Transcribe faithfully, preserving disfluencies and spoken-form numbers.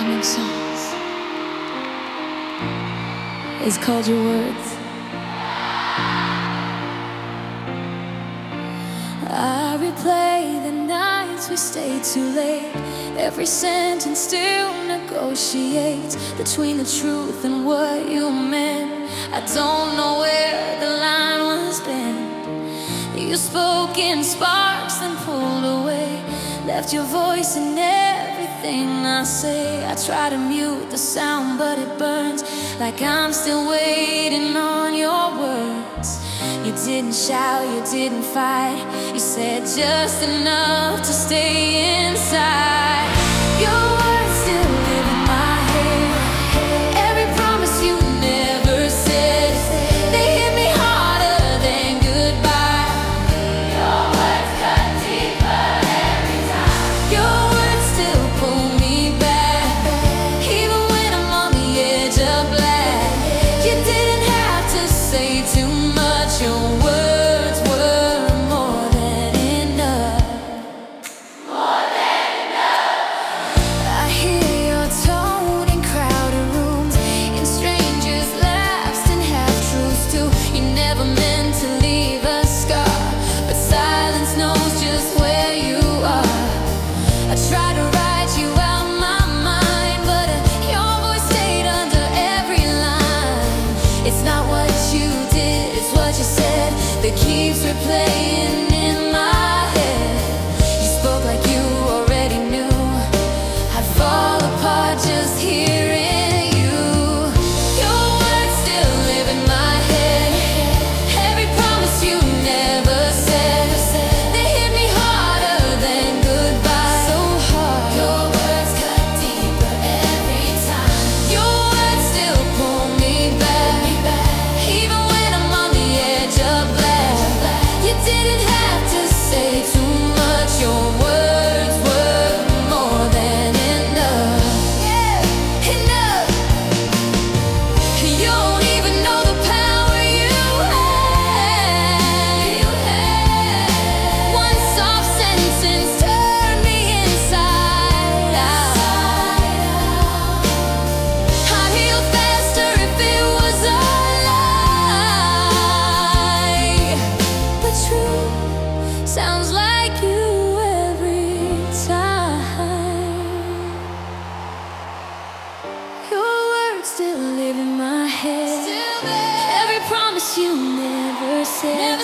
upcoming songs is called Your Words. I replay the nights we stayed too late. Every sentence still negotiates between the truth and what you meant. I don't know where the line was bent. You spoke in sparks then pulled away, left your voice in everything I say. I try to mute the sound but it burns like I'm still waiting on your words. You didn't shout, you didn't fight, you said just enough to stay inside. Your words still live in my head. Every promise you never said, they hit me harder than goodbye. Your words cut deeper every time. Your words still pull me back, even when I'm on the edge of black. You didn't have to say too much. Your words were more than enough. More than enough. I hear your tone in crowded rooms, in strangers' laughs and half-truths too. You never meant to leave a scar, but silence knows just where you are. I tried to write you out my mind, but uh, your voice stayed under every line. It's not what you did, it's what you said that keeps replaying in my head. You spoke like you already knew I'd fall apart just hearing you. Your words still live in my head. Every promise you never said, they hit me harder than goodbye. So hard. Your words cut deeper every time. Your words still pull me back, even when I'm on the edge of black. You didn't have to say too much. Your words were more than enough. Yeah, enough. You don't even know the power you had. You had. One soft sentence turned me inside out. I'd heal faster if it was a lie. But true sounds like you every time. Your words still live in my head. Every promise you never said,